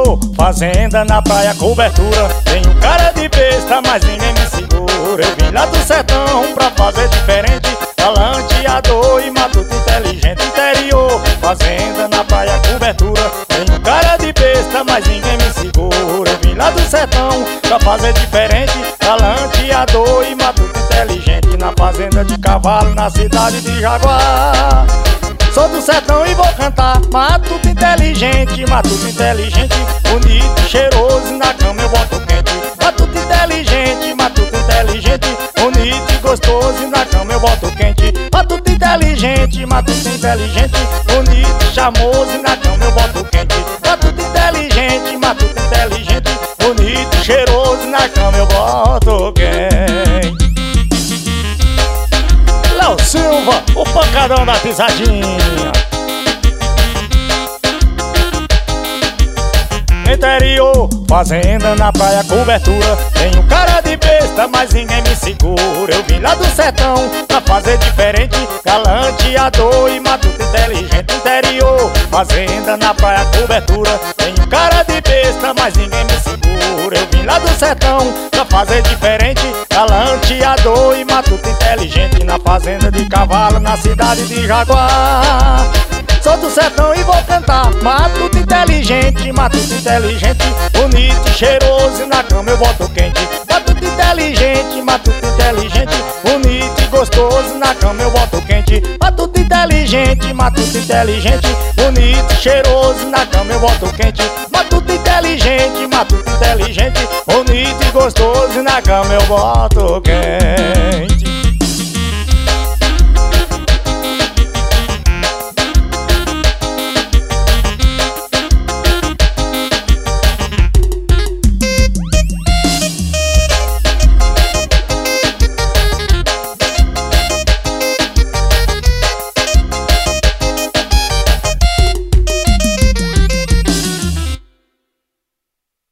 Interior, fazenda na praia, cobertura. Tenho cara de besta, mas ninguém me segura. Eu vim lá do sertão pra fazer diferente, galanteador e matuto inteligente. Interior, fazenda na praia, cobertura. Tenho cara de besta, mas ninguém me segura. Eu vim lá do sertão pra fazer diferente, galanteador e matuto inteligente. Na fazenda de cavalo, na cidade de Jaguar. Sou do sertão e vou cantar matuto inteligente, bonito e cheiroso, na cama eu boto quente. Matuto inteligente, bonito e gostoso, na cama eu boto quente. Matuto inteligente, bonito e charmoso, na cama eu boto quente. Matuto inteligente, bonito e cheiroso, na cama eu boto quente. Léo Silva, o pancadão da pisadinha. Interior, fazenda na praia, cobertura. Tenho cara de besta, mas ninguém me segura. Eu vim lá do sertão pra fazer diferente, galanteador e matuto inteligente. Interior, fazenda na praia, cobertura. Tenho cara de besta, mas ninguém me segura. Eu vim lá do sertão pra fazer diferente, galanteador e matuto inteligente. Na fazenda de cavalo, na cidade de Jaguar. Sou do sertão e vou cantar matuto inteligente, bonito e cheiroso, na cama eu boto quente. Matuto inteligente, bonito e gostoso, na cama eu boto quente. Matuto inteligente, bonito e cheiroso, na cama eu boto quente. Matuto inteligente, bonito e gostoso, na cama eu boto quente.